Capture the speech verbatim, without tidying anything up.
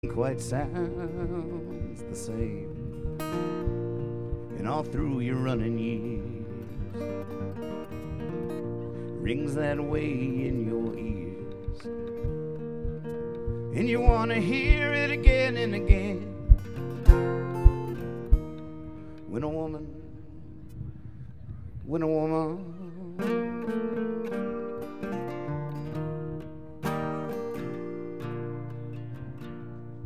quite sounds the same. And all through your running years, rings that way in your ears. And you want to hear it again and again. When a woman, when a woman